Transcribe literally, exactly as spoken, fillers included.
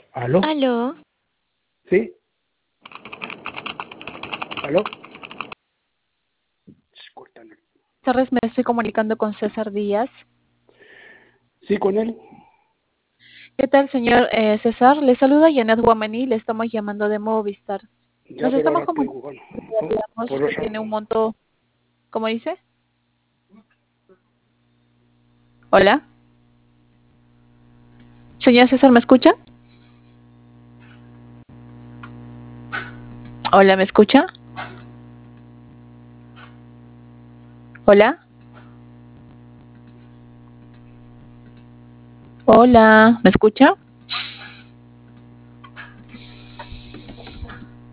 ¿Aló? Aló, ¿Sí? ¿Aló? Ch, córtalo. tardes, me estoy comunicando con César Díaz. ¿Sí, con él? ¿Qué tal, señor eh, César? Le saluda Janet Guamaní, le estamos llamando de Movistar. Ya, Nos pero estamos ahora estoy comunicando jugando. porque Oh, sabíamos por que eso. tiene un monto, ¿cómo dice? Hola, señor César, ¿me escucha? Hola, ¿me escucha? Hola, hola, ¿me escucha?